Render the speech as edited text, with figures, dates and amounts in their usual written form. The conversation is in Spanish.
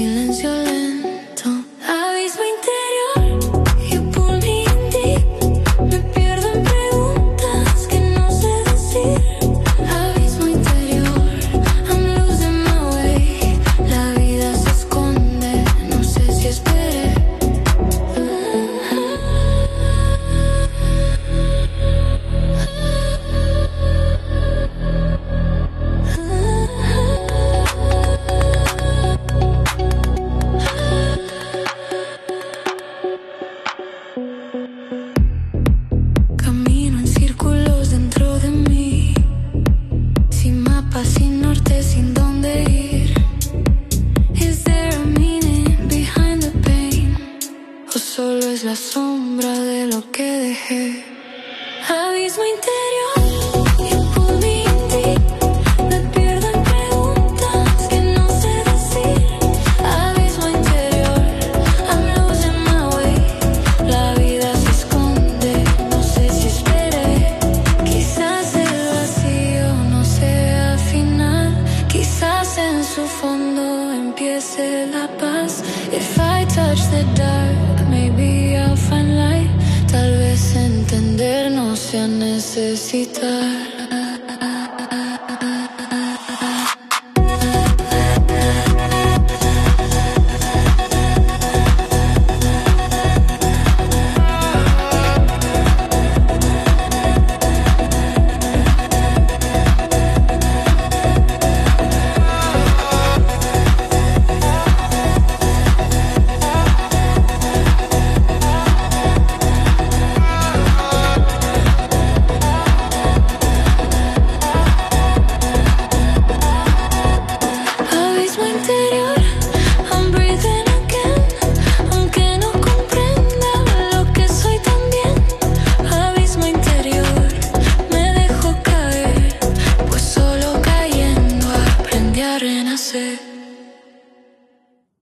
silencio lento. Abismo interior, you pull me in deep. Me pierdo en preguntas que no sé decir. Abismo interior, I'm losing my way. La vida se esconde, no sé si esperé. Camino en círculos dentro de mí, sin mapa, sin norte, sin dónde ir. Is there a meaning behind the pain? ¿O solo es la sombra de lo que dejé? Abismo interior, you pull me in deep. Me pierdo en preguntas que no sé decir. Abismo interior, I'm losing my way. La vida se esconde, no sé si esperé. Quizás el vacío no sea final. Quizás en su fondo empiece la paz. If I touch the dark, maybe I'll find light. Tal vez entender no sea necesitar.